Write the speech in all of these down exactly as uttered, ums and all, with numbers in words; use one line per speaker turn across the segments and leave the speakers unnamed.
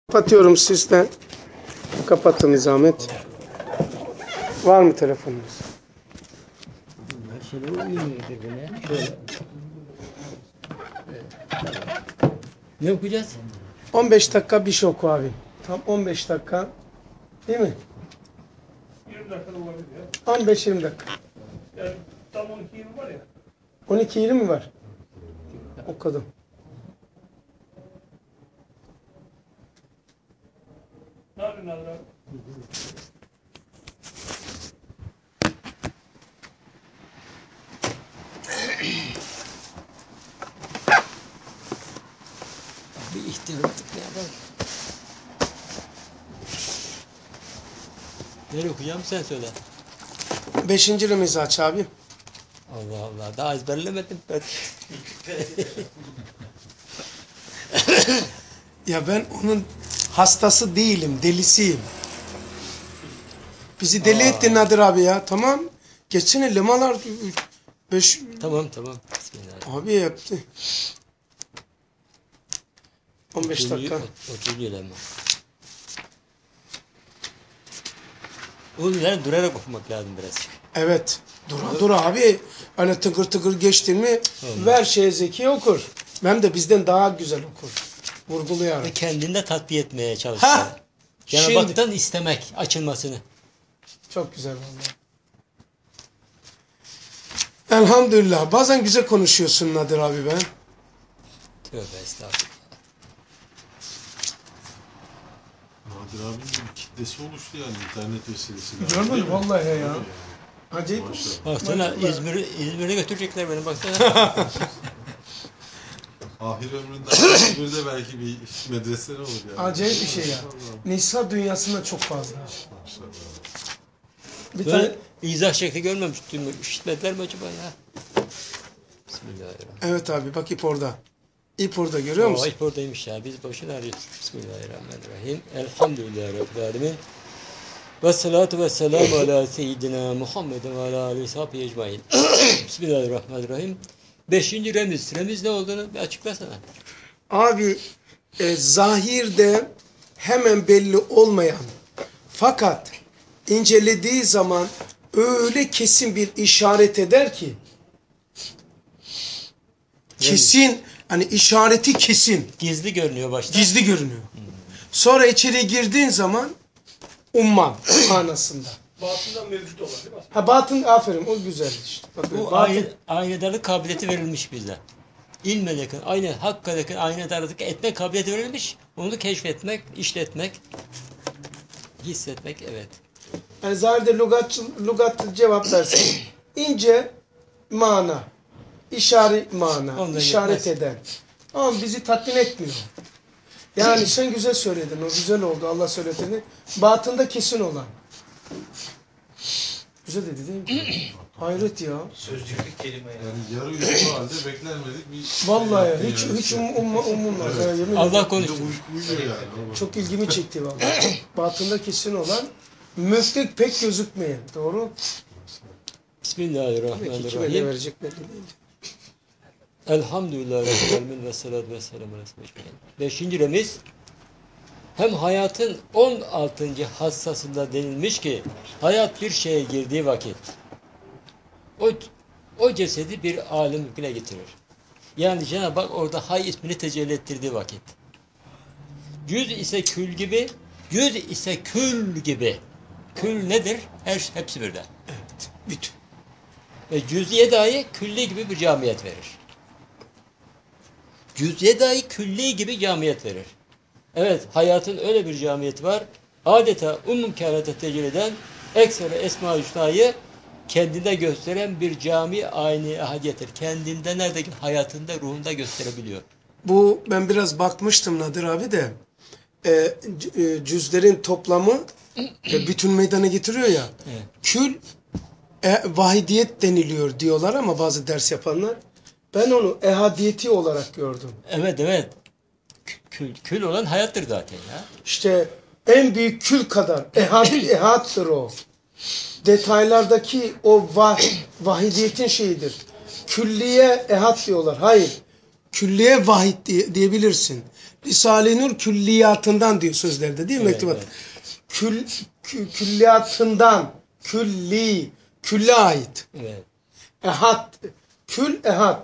Kapatıyorum sizden. Kapatın zahmet. Var mı telefonunuz?
Ne okuyacağız?
on beş dakika bir şey oku abi. Tam on beş dakika. Değil mi?
yirmi dakika olabilir ya.
on beş yirmi dakika.
Yani tam on iki yirmi var ya.
on iki yirmi mi var? Okudum.
Ne yapıyorsun Nadir abi?
Bir ihtiyar olduk ya bak. Nereye okuyacağım sen söyle.
Beşinci remizi aç abi.
Allah Allah daha ezberlemedim ben.
Ya ben onun hastası değilim, delisiyim. Bizi deli
Aa.
ettin Nadir abi ya. Tamam. Geçsene lemalar. Beş...
Tamam tamam. Bismillah.
Abi yaptı. on beş dakika.
Oturuyor ama. Oğlum yani durarak okumak lazım biraz.
Evet. Dur, dur abi. Hani tıkır tıkır geçtin mi
Olmaz.
ver şeye Zeki okur. Hem de bizden daha güzel okur. Vurguluyor.
Ve kendini de tatbiye etmeye çalışıyor.
Ha.
Cenab-ı
Şimdi.
Hak'tan istemek açılmasını.
Çok güzel vallahi. Elhamdülillah. Bazen güzel konuşuyorsun Nadir abi ben.
Tövbe estağfurullah.
Nadir abinin bir kitlesi oluştu yani internet vesilesiyle.
Görmedin
Değil mi?
vallahi ya.
Tabii yani.
Acayip.
Maşallah.
Baksana
Maşallah.
İzmir'e İzmir'e götürecekler beni baksana.
Ahir ömründe İzmir'de belki bir medrese olur yani.
Acayip bir şey ya. Nisa dünyasında çok fazla.
Maşallah.
Bir
Böyle
tane,
izah şekli görmemiştim. İşitmediler mi acaba ya? Bismillahirrahmanirrahim.
evet abi bak ip orada. İp orada görüyor
O
musun?
ip oradaymış ya. Biz boşuna arıyoruz. Bismillahirrahmanirrahim. Elhamdülillahi Rabbil alemin. Ve salatu ve selamu ala seyyidina Muhammedin ve ala aleyhi sahibi ecmain. Bismillahirrahmanirrahim. Beşinci remiz. Remiz ne olduğunu bir açıklasana.
Abi e, zahirde hemen belli olmayan fakat incelediği zaman öyle kesin bir işaret eder ki kesin hani işareti kesin
Gizli görünüyor başta.
gizli görünüyor. Sonra içeri girdiğin zaman umman manasında.
Batından mevcut olan değil mi?
Ha batın aferin o güzel işte. Bak,
Bu
batın-
aynı, aynedarlık kabiliyeti verilmiş bize. İlme yakın, aynı hakka yakın aynedarlık etme kabiliyeti verilmiş. Onu keşfetmek, işletmek, hissetmek, evet.
Yani zahirde lügat, lügat cevap versin. İnce mana, işaret mana,
Ondan
işaret
yetmez.
eden. Ama bizi tatmin etmiyor. Yani sen güzel söyledin, o güzel oldu Allah söylediğini. Batında kesin olan. Güzel dedi değil mi? Hayret ya.
Sözlüklük kelime yani.
Yani yarı uyku halde beklenmedik bir...
Vallahi ya,
şey
hiç
yaptı
hiç
yani.
um, um, umulmaz. Ya, yemin
Allah
ederim.
Bir
konuştu.
de uyku uyuyor yani.
Çok ilgimi çekti vallahi. Batında kesin olan, müftik pek gözükmeyen. Doğru. Peki kime ne
Bismillahirrahmanirrahim.
verecek belli değil.
Elhamdülillahi Rabbil alemin ve salatu ve selamu ala seyyidina. Beşinci remiz, hem hayatın on altıncı hassasında denilmiş ki hayat bir şeye girdiği vakit o, o cesedi bir alim mülküne getirir. Yani Cenab-ı Hak orada hay ismini tecelli ettirdiği vakit. Cüz ise kül gibi, cüz ise kül gibi. Kül nedir? Her hepsi birden.
Evet. Bütün.
Ve cüz'iye dahi külli gibi bir camiyet verir. Cüz'iye dahi külli gibi camiyet verir. Evet, hayatın öyle bir camiyeti var. Adeta umum kainata tecelli eden ekseri Esma-i Hüsna'yı kendinde gösteren bir cami aynı ahadiyettir. Kendinde nerede ki hayatında, ruhunda gösterebiliyor.
Bu ben biraz bakmıştım Nadir abi de e, c- e, cüzlerin toplamı e, bütün meydana getiriyor ya.
Evet.
Kül e, vahidiyet deniliyor diyorlar ama bazı ders yapanlar. Ben onu ehadiyeti olarak gördüm.
Evet, evet. Kül, kül olan hayattır zaten ya.
İşte en büyük kül kadar ehad, ehattır o. Detaylardaki o vah, vahidiyetin şeyidir. Külliye ehad diyorlar. Hayır. Külliye vahid diye, diyebilirsin. Risale-i Nur külliyatından diyor sözlerde değil mi
Evet,
mektubat?
evet.
Kül, kü- külliyatından, külli, külle ait.
Evet.
Ehad, kül ehad.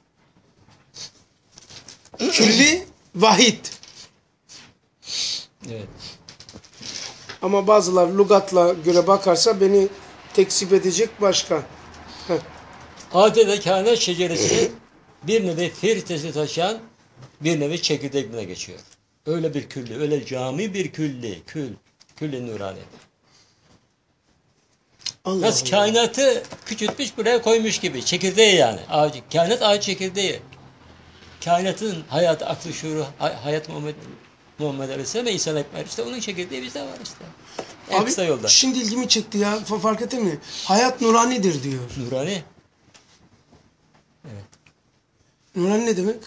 Külli vahid.
Evet.
Ama bazılar lügatla göre bakarsa beni tekzip edecek başka. Heh.
Adeta kainat şeceresinin bir nevi filtresi taşıyan bir nevi çekirdekine geçiyor. Öyle bir külli, öyle cami bir külli, kül, külli nurani.
Allah
Nasıl
Allah.
kainatı küçültmüş buraya koymuş gibi. Çekirdeği yani. Ağaç, kainat ağaç çekirdeği. Kainatın hayatı, aklı, şuuru, hay- hayat Muhammed Muhammed Aleyhisselam ve İsa Ekber. İşte onun çekirdeği bizde var işte. En
Abi
kısa yolda.
şimdi ilgimi çekti ya. Fa- Fark ettin mi? Hayat nuranidir diyor.
Nurani.
Nurani ne demek?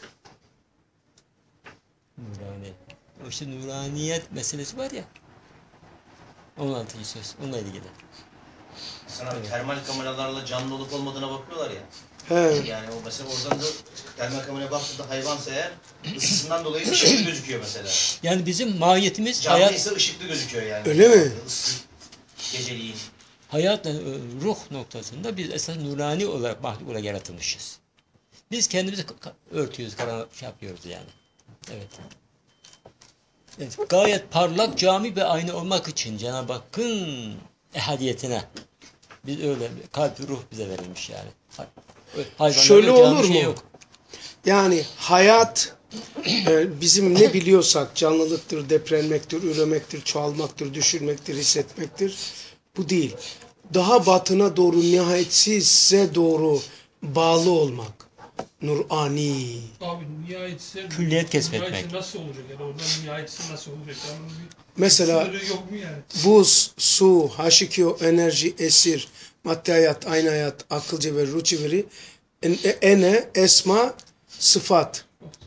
Nurani. O işte nuraniyet meselesi var ya. on altıncı söz. Onunla ilgili.
Sana termal kameralarla canlı olup olmadığına bakıyorlar ya.
He.
Yani o mesela oradan da termal kameraya baktığında hayvansa eğer ısısından dolayı ışıklı gözüküyor mesela.
Yani bizim mahiyetimiz
Canlı
hayat,
ise ışıklı gözüküyor yani.
Öyle mi?
Isı, geceliğin.
hayatla e, ruh noktasında biz esas nurani olarak mahluk olarak yaratılmışız. Biz kendimizi ka- ka- örtüyoruz, karanlık şey yapıyoruz yani. Evet. Evet, gayet parlak cami ve ayna olmak için Cenab-ı Hakk'ın ehadiyetine biz öyle kalp ruh bize verilmiş yani. Hay- Hayvanların
Şöyle
cami
olur
şeyi
mu?
yok.
Yani hayat e, bizim ne biliyorsak canlılıktır, depremektir, üremektir, çoğalmaktır, düşürmektir, hissetmektir. Bu değil. Daha batına doğru nihayetsize doğru bağlı olmak. Nurani.
Abi nihayetse
Külliyet kesbetmek.
nihayetse nasıl olacak yani oradan nihayetse nasıl olacak yani onun bir
Mesela
sınırı yok mu yani?
buz, su, haşikyo, enerji, esir, madde hayat, aynı hayat, akıl cevher, ruh cevheri, en- ene, esma, sıfat.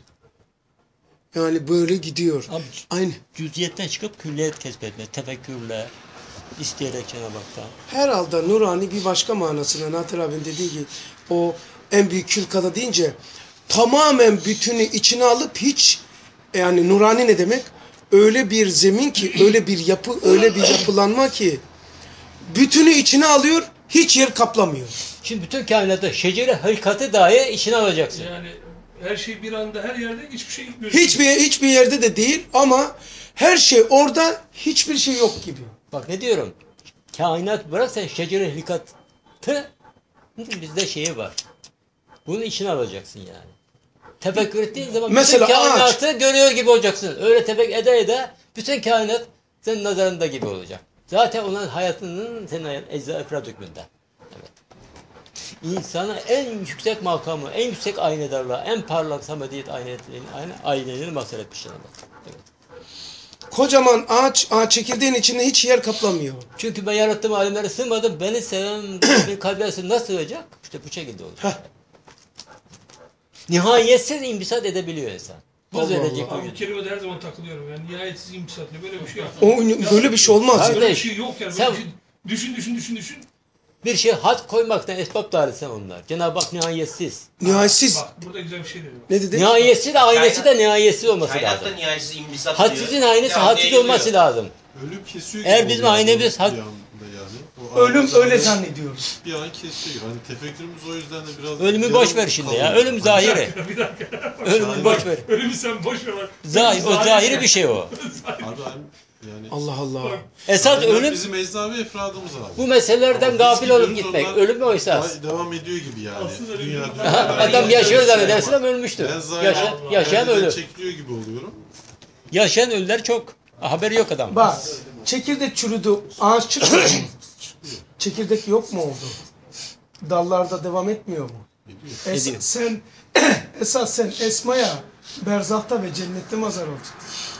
Yani böyle gidiyor.
Abi,
Aynı.
cüziyetten çıkıp külliyet kesbetmek, tefekkürle, isteyerek Cenab-ı Hak'tan.
Herhalde nurani bir başka manasına Nadir abinin dediği gibi o en büyük külkada deyince tamamen bütünü içine alıp hiç yani nurani ne demek? Öyle bir zemin ki öyle bir yapı öyle bir yapılanma ki bütünü içine alıyor hiç yer kaplamıyor.
Şimdi bütün kainatta şecere hakikati dahi içine alacaksın.
Yani her şey bir anda her yerde hiçbir şey gözükmüyor.
Hiçbir hiçbir yerde de değil ama her şey orada hiçbir şey yok gibi.
Bak ne diyorum? Kainat bırak sen şecere hakikati bizde şeyi var. Bunun içine alacaksın yani. Tefekkür ettiğin zaman
Mesela
bütün
ağaç.
kainatı görüyor gibi olacaksın. Öyle tefekkür ede ede bütün kainat senin nazarında gibi olacak. Zaten onun hayatının senin hayat ecza efrad hükmünde. Evet. İnsana en yüksek makamı, en yüksek aynedarlığa, en parlak samediyet aynetlerini, aynı aynelerini mahsur etmişler. Evet.
Kocaman ağaç, ağaç çekirdeğin içinde hiç yer kaplamıyor.
Çünkü ben yarattığım alemlere sığmadım. Beni seven bir kalbe nasıl sığacak? İşte bu şekilde olacak.
Heh.
Nihayetsiz imbisat edebiliyor insan. Bu
Allah
verecek
Allah.
o
Abi bu
gün.
kelimede her zaman takılıyorum yani nihayetsiz imtisat ne böyle bir şey yok.
O, böyle bir şey olmaz.
Abi,
ya.
Böyle bir şey yok yani. Böyle
Sen-
bir şey, düşün düşün düşün düşün.
Bir şey had koymaktan esbab dairesi onlar. Cenab-ı Hak nihayetsiz.
Nihayetsiz.
Bak burada güzel bir şey dedi.
Ne dedi?
Nihayetsiz de aynesi de
Kainat-
nihayetsiz olması
Kainatta
lazım.
nihayetsiz imdisat
Hadsizin aynesi hadsiz olması lazım.
Ölüm kesiyor
Eğer
gibi
bizim
oluyor
aynemiz
bir
had-
anda yani. O
Ölüm
aynı
öyle
zamanda
zannediyoruz.
Bir an kesiyor. Hani tefekkürümüz o yüzden de biraz...
Ölümü
yarım
boş ver şimdi ya.
kalıyor.
Ölüm
Hani
zahiri.
Bir dakika.
Ölümü boş ver.
Ölümü sen boş ver bak.
Zahir, o zahiri bir şey o.
Abi hani yani...
Allah Allah.
Esas
Kainat
ölüm
bizim eczabi efradımız abi.
bu meselelerden
Ama
gafil
biz
olup
gidiyoruz,
gitmek.
onlar
Ölüm mü o esas?
daha Devam ediyor gibi yani.
Aslında
Dünya,
ölüm-
dünya-
Adam yaşıyor zannedersin ama ölmüştür.
Ben zaten
Yaşa, yaşayan
yerden
ölü.
çekiliyor gibi oluyorum.
Yaşayan ölüler çok. Haberi yok adam.
Bak çekirdek çürüdü. Ağaç çıkmıyor mu? Çekirdek yok mu oldu? Dallarda devam etmiyor mu?
Ediyor.
Es-
Ediyor.
sen esas sen Esma'ya berzahta ve cennette mazar olacaksın.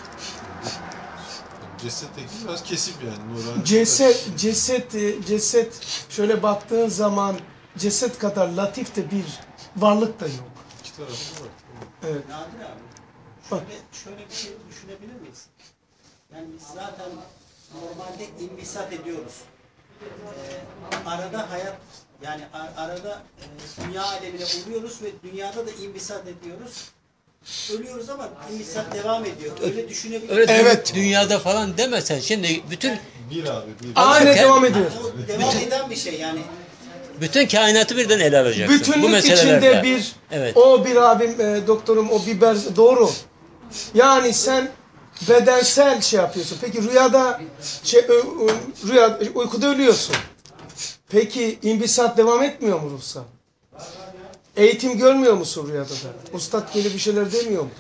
Cesetteki biraz kesip yani. Nurani
Ceset, ceset, e, ceset şöyle baktığın zaman ceset kadar latif de bir varlık da yok.
İki tarafı da var.
Evet.
Nadir abi,
Bak.
şöyle, şöyle bir şey düşünebilir miyiz? Yani biz zaten normalde imbisat ediyoruz. Ee, arada hayat, yani a- arada e, dünya alemine uğruyoruz ve dünyada da imbisat ediyoruz. ölüyoruz ama imbisat devam ediyor. Öyle düşünebilir
Öyle
Evet.
dünyada falan demesen şimdi bütün
Bir abi bir.
Aynen devam ediyor.
O devam eden bir şey yani.
bütün kainatı birden ele alacaksın. Bu
Bütünlük
meselelerde.
içinde bir,
Evet.
o bir abim e, doktorum o biber doğru. Yani sen bedensel şey yapıyorsun. Peki rüyada şey, ö- ö- rüya uykuda ölüyorsun. Peki imbisat devam etmiyor mu ruhsal? Eğitim görmüyor musun rüyada da? Ustad gelip bir şeyler demiyor mu?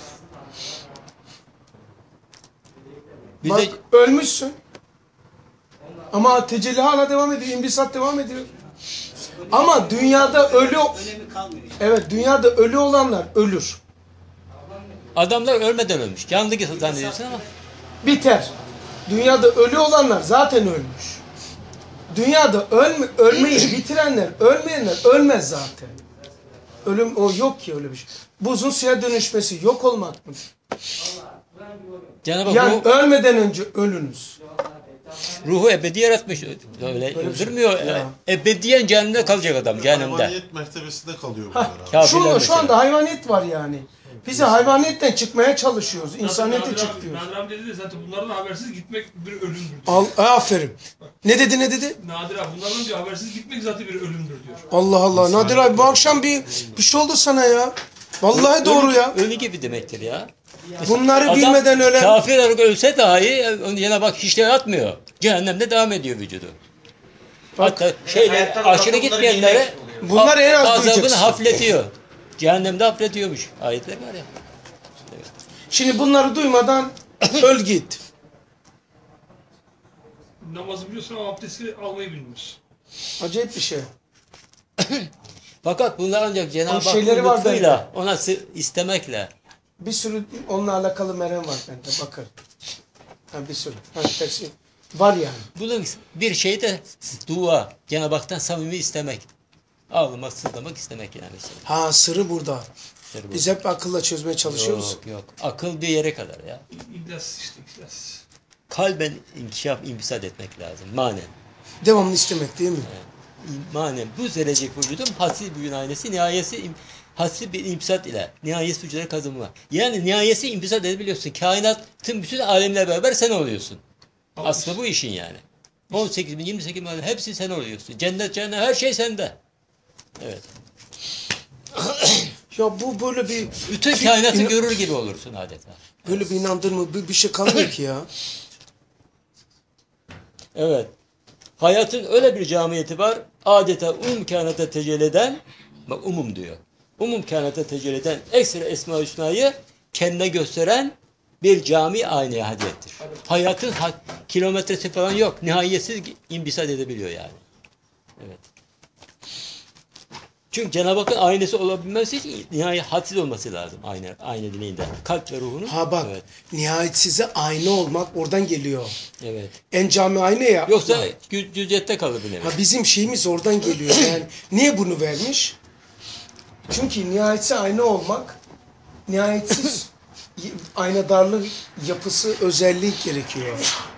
Bir
Bak
de
ölmüşsün. Ama tecelli hala devam ediyor. İmbisat devam ediyor. Ama dünyada ölü
Önemi kalmıyor. Yani.
evet dünyada ölü olanlar ölür.
adamlar ölmeden ölmüş. Yandı zannediyorsun ama
Biter. Dünyada ölü olanlar zaten ölmüş. Dünyada ölme, ölmeyi bitirenler, ölmeyenler ölmez zaten. Ölüm o yok ki öyle bir şey. Buzun suya dönüşmesi yok olmak mı?
Cenab-ı Hak
Yani
ruhu,
ölmeden önce ölünüz.
ruhu ebedi yaratmış. Öyle
Öyle bir şey.
öldürmüyor.
Ya.
Ebediyen cehennemde kalacak adam cehennemde.
Hayvaniyet mertebesinde kalıyor bunlar abi.
Kafirler
Şu, şu
mesela.
anda hayvaniyet var yani. Biz de hayvaniyetten çıkmaya çalışıyoruz. İnsaniyete
Nadir
çık
abi-
diyoruz.
Nadir abi dedi de zaten bunlardan habersiz gitmek bir ölümdür diyor.
Al, aferin. Ne dedi ne dedi?
Nadir abi bunlardan diyor habersiz gitmek zaten bir ölümdür diyor.
Allah Allah. Nadir abi bu akşam bir bir şey oldu sana ya. Vallahi doğru
ölü,
ya.
Ölü gibi demektir ya.
Bunları
Adam
bilmeden ölen
kafir olarak ölse dahi onu yine bak hiç de atmıyor. Cehennemde devam ediyor vücudu. Hatta şeyle
hayattan
aşırı
uzakta bunları
gitmeyenlere
bilmek
Bunlar en az
azabını
duyacaksın.
hafifletiyor. Cehennemde hafifletiyormuş. Ayetler var ya.
şimdi bunları duymadan öl git.
Namazı biliyorsun ama abdesti almayı bilmiyorsun.
Acayip bir şey.
Fakat bunlar ancak Cenab-ı
şeyleri
Hakk'ın
var
lütfuyla, ona sı- istemekle.
Bir sürü onunla alakalı merhem var bende. Bakın. Ha, bir sürü. Ha, tersi. Var yani.
Bunun bir şey de dua. Cenab-ı Hak'tan samimi istemek. Ağlamak, sızlamak istemek yani.
Ha sırrı burada.
Sır bu.
Biz hep akılla çözmeye çalışıyoruz.
Yok yok. Akıl bir yere kadar ya.
İhlas işte ihlas.
Kalben inkişaf, imbisat etmek lazım. Manen.
Devamlı istemek değil mi?
Manen. Bu zerrecek vücudun hassi bir aynesi, nihayesi im- hassi bir imbisat ile. Nihayesi vücuda kazınma. Yani nihayesi imbisat edebiliyorsun. Kainatın bütün alemle beraber sen oluyorsun. Aslında bu işin yani. on sekiz bin, yirmi sekiz bin hepsi sen oluyorsun. Cennet, cennet her şey sende. Evet.
Ya bu böyle bir
Bütün kainatı görür gibi olursun adeta.
böyle bir inandırma bir, bir şey kalmıyor ki ya.
Evet. Hayatın öyle bir camiyeti var. Adeta umum kainata tecelli eden, bak umum diyor. Umum kainata tecelli eden ekstra Esma-ı Hüsna'yı kendine gösteren bir cami aynaya hadiyettir. Hayatın ha- kilometresi falan yok. Nihayetsiz imbisat edebiliyor yani. Evet. Çünkü Cenab-ı Hakk'ın aynası olabilmesi için nihayet hadsiz olması lazım ayna, ayna dineğinde. Kalp ve ruhunun.
Ha bak
Evet.
nihayetsize ayna olmak oradan geliyor.
Evet.
En cami ayna ya.
Yoksa cü- cüzette kalır bir nevi.
Ha bizim şeyimiz oradan geliyor. Yani niye bunu vermiş? Çünkü nihayetsiz ayna olmak nihayetsiz y- aynadarlık yapısı özelliği gerekiyor.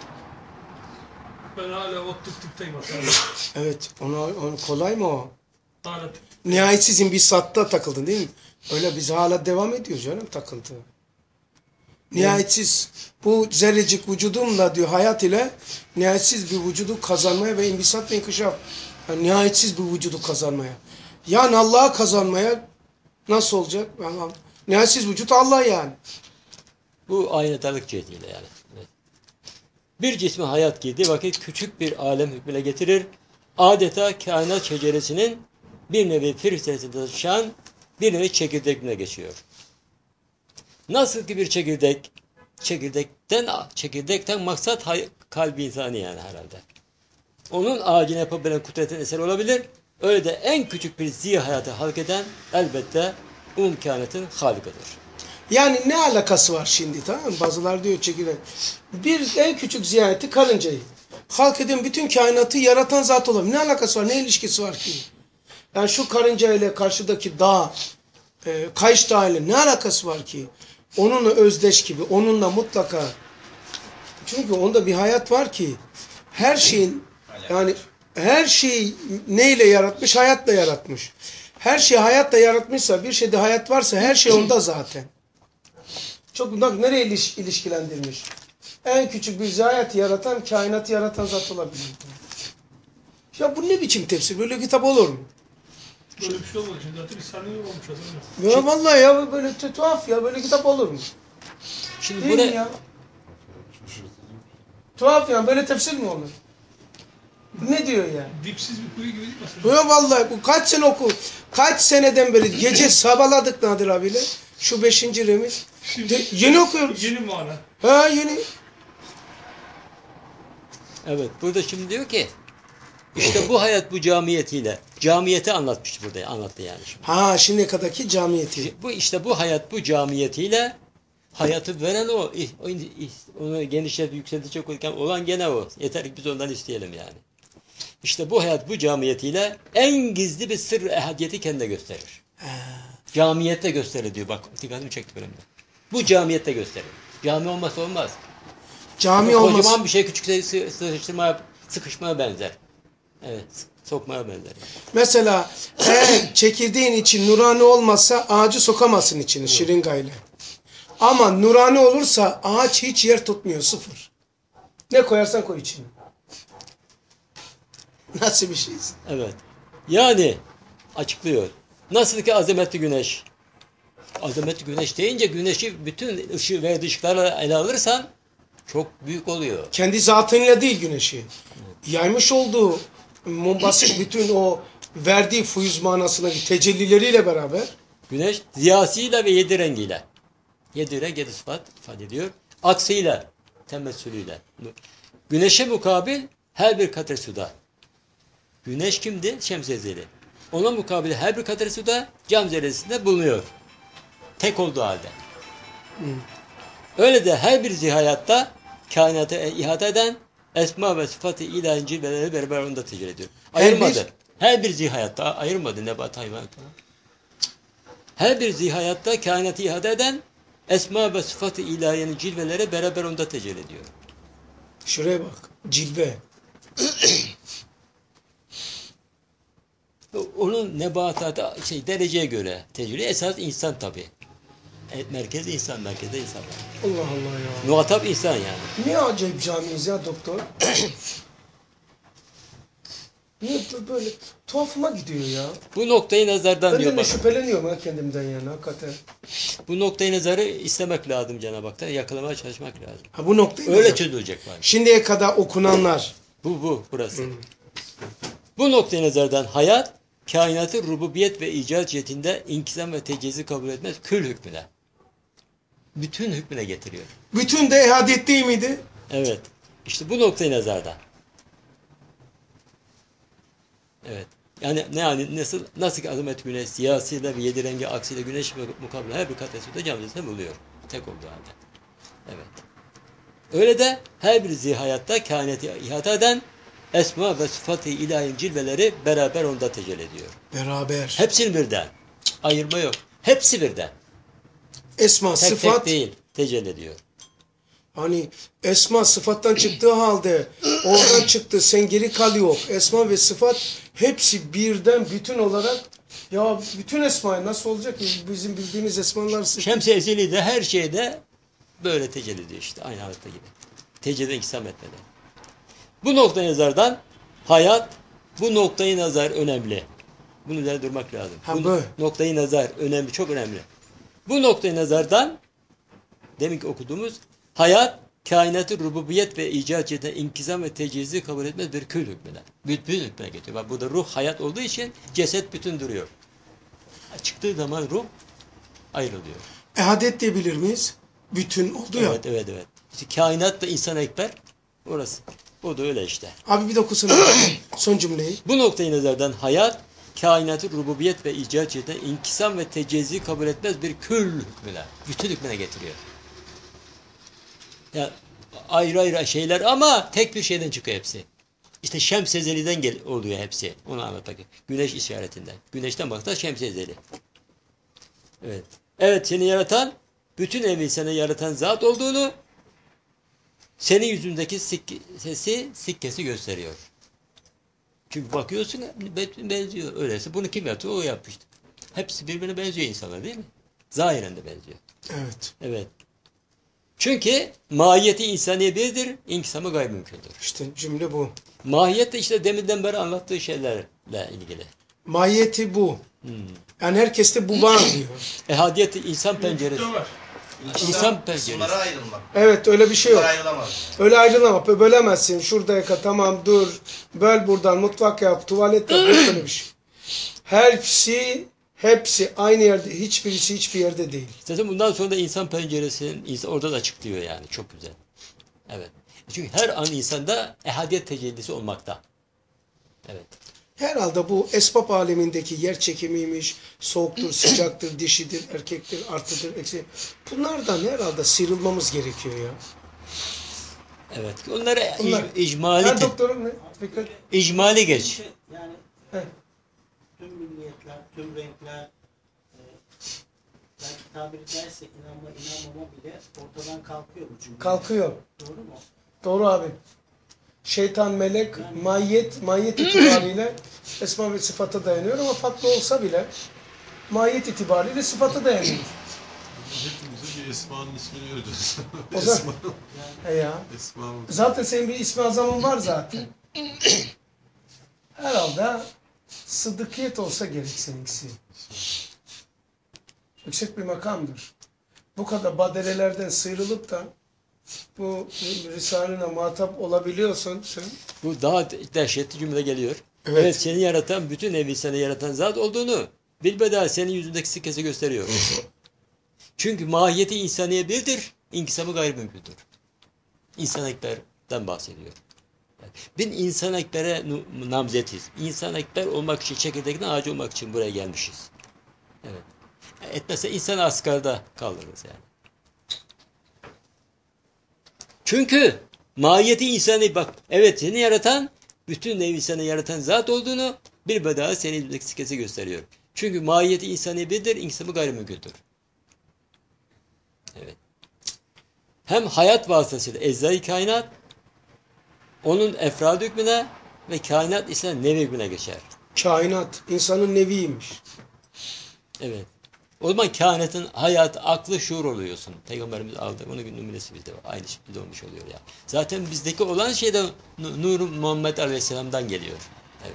Ben hala o tık tıktayım aslında.
Evet. Ona, ona kolay mı o?
Hala
Nihayetsiz bir satta takıldın değil mi? Öyle biz hala devam ediyor canım takıntı. Nihayetsiz bu zerrecik vücudumla diyor hayat ile nihayetsiz bir vücudu kazanmaya ve imbisat ve inkişaf. Yani nihayetsiz bir vücudu kazanmaya. Yani Allah'a kazanmaya nasıl olacak? Yani nihayetsiz vücut Allah yani.
Bu aynadarlık cihetiyle yani. Evet. Bir cisme hayat girdiği vakit küçük bir alem hükmüne getirir. Adeta kainat şeceresinin bir nevi filtresinde taşıyan bir nevi çekirdekine geçiyor. Nasıl ki bir çekirdek, çekirdekten çekirdekten maksat hay, kalbi insani yani herhalde. Onun ağacını yapabilen kudretin eseri olabilir. Öyle de en küçük bir ziya hayatı halk eden elbette umum kainatın halikıdır.
Yani ne alakası var şimdi tamam mı? Bazılar diyor çekirdek. Bir en küçük ziyareti karıncayı. Halk eden bütün kainatı yaratan zat olabilir. Ne alakası var? Ne ilişkisi var ki? Yani şu karınca ile karşıdaki dağ, e, Kayış Dağı ile ne alakası var ki? Onunla özdeş gibi, onunla mutlaka. Çünkü onda bir hayat var ki her şeyin yani her şeyi neyle yaratmış? Hayatla yaratmış. her şey hayat da yaratmışsa, bir şeyde hayat varsa her şey onda zaten. Çok bak nereye iliş, ilişkilendirmiş. En küçük bir hayatı yaratan, kainatı yaratan zat olabilir. Ya bu ne biçim tefsir? Böyle kitap olur mu?
Böyle bir şey olmadı. Şimdi zaten bir saniye olmuş adam.
Ya vallahi ya böyle tu- tuhaf ya. Böyle kitap olur mu?
Şimdi
Değil mi
buraya
ya? Tuhaf ya. Böyle tefsir mi olur? Ne diyor ya?
Dipsiz bir kuyu gibi değil mi aslında?
Ya vallahi bu kaç sene oku, kaç seneden beri gece sabaladık Nadir abiyle. Şu beşinci remiz. De- yeni okuyoruz.
Yeni mana.
Ha yeni.
evet burada şimdi diyor ki işte bu hayat bu camiyetiyle camiyeti anlatmış burada anlattı yani şimdi.
Ha şimdiye kadarki camiyeti.
Bu işte bu hayat bu camiyetiyle hayatı veren o, İh- o ih- onu genişletip yükseltecek olurken olan gene o. Yeter ki biz ondan isteyelim yani. İşte bu hayat bu camiyetiyle en gizli bir sır ehadiyeti kendine gösterir. Camiyette gösterir diyor. Bak dikkatimi çekti benim de. Bu camiyette gösterir. Cami olmazsa olmaz.
Cami
Kocaman
olmaz.
bir şey küçük şey sı- sıkıştırmaya, sıkışmaya benzer. Evet, sokmaya benzer.
Mesela eğer çekirdeğin için nurani olmazsa ağacı sokamazsın içine şırıngayla. Ama nurani olursa ağaç hiç yer tutmuyor sıfır. Ne koyarsan koy içine. Nasıl bir şeysin?
Evet. Yani açıklıyor. Nasıl ki azametli güneş. Azametli güneş deyince güneşi bütün ışığı ve ışıklarla ele alırsan çok büyük oluyor.
Kendi zatıyla değil güneşi. Yaymış olduğu mumbasik bütün o verdiği fuyuz manasındaki tecellileriyle beraber
Güneş ziyasıyla ve yedi rengiyle. Yedi renk, yedi sıfat ifade ediyor. Aksıyla, temessülüyle. Güneşe mukabil her bir katre suda. Güneş kimdi? Şems-i Ezeli. Ona mukabil her bir katre suda cam zerresinde bulunuyor. Tek olduğu halde. Öyle de her bir zihayatta kainatı ihata eden esma ve sıfatı ilahi cilveleri beraber onda tecelli ediyor.
Her
Ayırmadı.
bir-
Her bir zihayatta ayırmadı nebat hayvan falan. Her bir zihayatta kainatı ihata eden esma ve sıfatı ilahiyenin cilveleri beraber onda tecelli ediyor.
şuraya bak cilve.
Onun nebatata şey dereceye göre tecelli esas insan tabi. Evet, merkez insan, merkezde insan var.
Allah Allah ya.
Muhatap insan yani.
Ne acayip camiyiz ya doktor. Niye bö- böyle tuhafıma gidiyor ya.
Bu noktayı nazardan
Ben
diyor
de ne
bak.
şüpheleniyorum ha kendimden yani hakikaten.
Bu noktayı nazarı istemek lazım Cenab-ı Hak'tan. Yakalamaya çalışmak lazım.
Ha bu noktayı
Öyle
nazar-
çözülecek var.
Şimdiye kadar okunanlar.
Bu bu burası. Bu noktayı nazardan hayat kainatı rububiyet ve icat cihetinde inkisam ve tecezi kabul etmez kül hükmüne. Bütün hükmüne getiriyor.
Bütün de ehadiyet değil miydi?
Evet. İşte bu noktayı nazardan. Evet. Yani ne yani nasıl nasıl ki azamet güneş siyasıyla ve yedi rengi aksiyle güneş ve mukabele her bir katresinde camcısında buluyor. Tek olduğu halde. Evet. Öyle de her bir zihayatta kainatı ihata eden esma ve sıfat-ı ilahi cilveleri beraber onda tecelli ediyor.
Beraber.
Hepsini birden. Cık, ayırma yok. Hepsi birden.
Esma,
Tek
sıfat.
tek değil. Tecelli ediyor.
Hani esma sıfattan çıktığı halde oradan çıktı sen geri kal yok. Esma ve sıfat hepsi birden bütün olarak ya bütün esma nasıl olacak ki bizim bildiğimiz esmalar sıfat.
Şems-i Ezeli de her şeyde böyle tecelli ediyor işte. Aynı halatta gibi. Tecelli ikisam etmeden. Bu noktayı nazardan hayat, bu noktayı nazar önemli. Bunun üzerine durmak lazım.
Ha,
bu
bu.
noktayı nazar önemli, çok önemli. Bu noktayı nazardan deminki okuduğumuz hayat, kainatı rububiyet ve icat cihetinden inkizam ve tecizi kabul etmez bir kül hükmüne. Bütün hükmüne getiriyor. Bak burada ruh hayat olduğu için ceset bütün duruyor. Çıktığı zaman ruh ayrılıyor.
Ehadiyet diyebilir miyiz? Bütün oldu ya.
Evet, evet, evet. İşte kainat da insan ekber, orası. O da öyle işte.
Abi bir de okusana son cümleyi.
Bu noktayı nazardan hayat, kainatı rububiyet ve icat cihetinden inkisam ve tecezi kabul etmez bir kül hükmüne. Bütün hükmüne getiriyor. Ya ayrı ayrı şeyler ama tek bir şeyden çıkıyor hepsi. İşte Şems-i Ezeli'den gel oluyor hepsi. Onu anlatmak. Güneş işaretinden. Güneşten bakta Şems-i Ezeli. Evet. Evet seni yaratan, bütün evi seni yaratan zat olduğunu senin yüzündeki sik sesi, sikkesi gösteriyor. Çünkü bakıyorsun benziyor. Öyleyse bunu kim yaptı? O yapmıştı. Hepsi birbirine benziyor insanlar değil mi? Zahiren de benziyor.
Evet.
Evet. Çünkü mahiyeti insaniye birdir, inkısamı gayrimümkündür.
İşte cümle bu.
Mahiyet de işte deminden beri anlattığı şeylerle ilgili.
Mahiyeti bu.
Hmm.
Yani herkeste bu var diyor.
Ehadiyet insan penceresi.
Ne var?
İnsan penceresi.
Kısımlara ayrılmak.
Evet öyle bir şey
Bunlar
yok.
ayrılamaz.
Öyle ayrılamaz. Bölemezsin. Şurada yaka tamam dur. Böl buradan mutfak yap, tuvalet yap. Yok öyle bir şey. Hepsi, hepsi aynı yerde. Hiçbirisi hiçbir yerde değil.
Zaten bundan sonra da insan penceresinin insan orada da açıklıyor yani. Çok güzel. Evet. Çünkü her an insanda ehadiyet tecellisi olmakta. Evet.
Herhalde bu esbab alemindeki yer çekimiymiş, soğuktur, sıcaktır, dişidir, erkektir, artıdır, eksi. Bunlardan herhalde sıyrılmamız gerekiyor ya.
Evet. Onları
Bunlar-
ic- icmali
Ha
te-
doktorum ne? Fikret?
icmali geç.
Şey, yani
Heh.
tüm milliyetler, tüm renkler, e, belki tabiri caizse inanma inanmama bile ortadan kalkıyor bu cümle.
Kalkıyor.
Doğru mu?
Doğru abi. Şeytan, melek, mahiyet, mahiyet itibariyle esma ve sıfata dayanıyor ama farklı olsa bile mahiyet itibariyle sıfata dayanıyor.
Hepimize bir Esma'nın ismini vereceğiz.
O zaman-
Esma.
He ya.
Esma.
Zaten senin bir ismi azamın var zaten. Herhalde sıddıkiyet olsa gerek seninkisi. Yüksek bir makamdır. Bu kadar badirelerden sıyrılıp da bu Risale'ne muhatap olabiliyorsan sen.
Bu daha dehşetli cümle geliyor.
Evet.
Evet. Seni yaratan, bütün evi seni yaratan zat olduğunu bilbeda senin yüzündeki sikesi gösteriyor. Çünkü mahiyeti insaniye birdir, inkısamı gayrimümkündür. İnsan ekberden bahsediyor. Bin insan ekbere nu- namzetiz. İnsan ekber olmak için, çekirdekten ağacı olmak için buraya gelmişiz. Evet. Etmezse insan asgarda kalırız yani. Çünkü mahiyeti insani bak. Evet seni yaratan, bütün nevi seni yaratan zat olduğunu bir bedava senin yüzündeki sikesi gösteriyor. Çünkü mahiyeti insani birdir, inkısamı gayrimümkündür. Evet. Hem hayat vasıtasıyla eczai kainat, onun efrad hükmüne ve kainat ise nevi hükmüne geçer.
Kainat insanın neviymiş.
Evet. O zaman kainatın hayat, aklı, şuur oluyorsun. Peygamberimiz aldı. Onun gün numunesi bizde var. Aynı şekilde olmuş oluyor ya. Zaten bizdeki olan şey de Nur Muhammed Aleyhisselam'dan geliyor. Evet.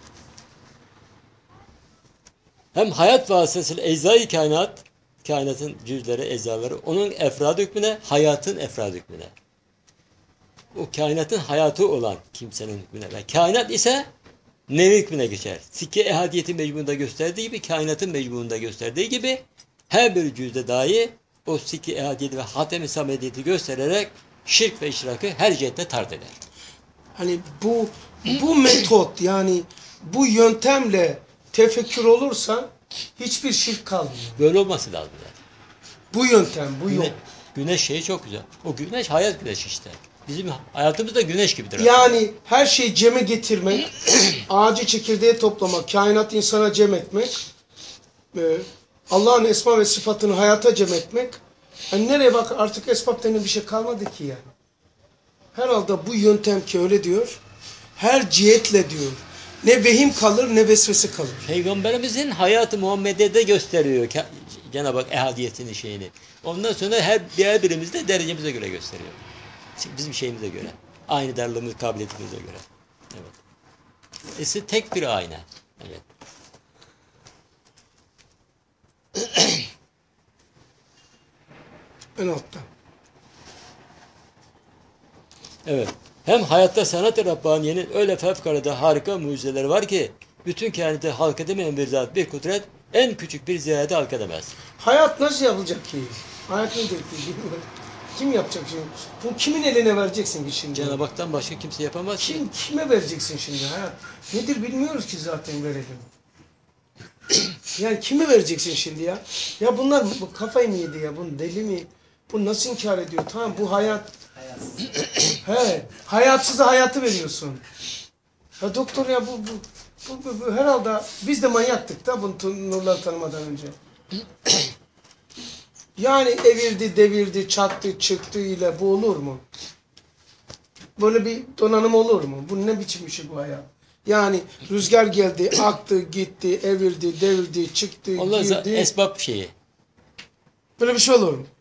Hem hayat vasıtasıyla eczai kainat, kainatın cüzleri, eczaları, onun efrad hükmüne, hayatın efrad hükmüne. O kainatın hayatı olan kimsenin hükmüne ve kainat ise nevi hükmüne geçer. Sikke ehadiyeti mecbunda gösterdiği gibi, kainatın mecbunda gösterdiği gibi her bir cüzde dahi o sikke ehadiyeti ve hatem-i samediyeti göstererek şirk ve işrakı her cihette tard eder.
Hani bu bu metot yani bu yöntemle tefekkür olursa hiçbir şirk kalmıyor.
Böyle olması lazım zaten.
Bu yöntem, bu yol.
Güne, güneş şeyi çok güzel. O güneş hayat güneşi işte. Bizim hayatımız da güneş gibidir.
Yani her şeyi ceme getirmek, ağacı çekirdeğe toplamak, kainat insana cem etmek, e, Allah'ın esma ve sıfatını hayata cem etmek. Yani nereye bak artık esbab denen bir şey kalmadı ki yani. Herhalde bu yöntem ki öyle diyor, her cihetle diyor. Ne vehim kalır ne vesvese kalır.
Peygamberimizin hayatı Muhammed'e gösteriyor Ka- Cenab-ı Hak ehadiyetinin şeyini. Ondan sonra her birer birimizde derecemize göre gösteriyor. Bizim şeyimize göre. Aynı darlığımız, kabiliyetimize göre. Evet. Esi tek bir ayna. Evet.
En altta.
Evet. Hem hayatta sanat-ı Rabbaniye'nin öyle fevkalade harika mucizeleri var ki bütün kainatı halk edemeyen bir zat, bir kudret en küçük bir ziyarete halk edemez.
Hayat nasıl yapılacak ki? Hayat nedir ki? Kim yapacak şimdi? Bu kimin eline vereceksin ki şimdi?
Cenab-ı Hak'tan başka kimse yapamaz ki.
Kim, kime vereceksin şimdi hayat? Nedir bilmiyoruz ki zaten verelim. Yani kime vereceksin şimdi ya? Ya bunlar bu kafayı mı yedi ya? Bu deli mi? Bu nasıl inkar ediyor? Tamam bu hayat. He, hayatsıza hayatı veriyorsun. Ya doktor ya bu bu, bu, bu, bu herhalde biz de manyaktık da bunu tu- nurları tanımadan önce. Yani evirdi, devirdi, çaktı, çıktı ile bu olur mu? Böyle bir donanım olur mu? Bu ne biçim bir şey bu hayat? Yani rüzgar geldi, aktı, gitti, evirdi, devirdi, çıktı,
Onlar
girdi.
esbab şeyi.
Böyle bir şey olur mu?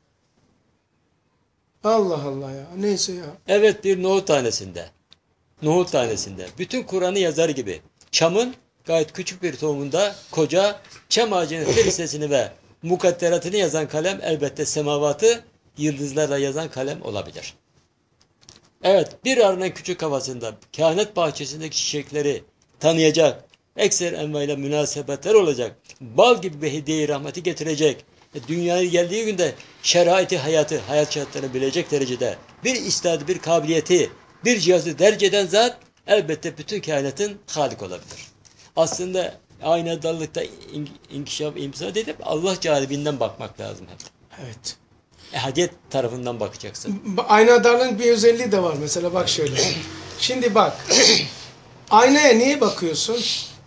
Allah Allah ya. Neyse ya.
Evet, bir nohut tanesinde. Nohut tanesinde. Bütün Kur'an'ı yazar gibi. Çamın gayet küçük bir tohumunda koca çam ağacının ferisesini ve mukadderatını yazan kalem elbette semavatı yıldızlarla yazan kalem olabilir. Evet, bir arının küçük havasında kehanet bahçesindeki çiçekleri tanıyacak, ekser envaiyle münasebetler olacak, bal gibi bir hediye-i rahmeti getirecek, e, dünyaya geldiği günde şeraiti hayatı, hayat şartlarını bilecek derecede bir istadı, bir kabiliyeti, bir cihazı derc eden zat elbette bütün kainatın halik olabilir. Aslında aynadallıkta in, inkişaf, imsad edip Allah canibinden bakmak lazım hep.
Evet.
Ehadiyet tarafından bakacaksın.
Aynadarlığın bir özelliği de var mesela bak şöyle. Şimdi bak. Aynaya niye bakıyorsun?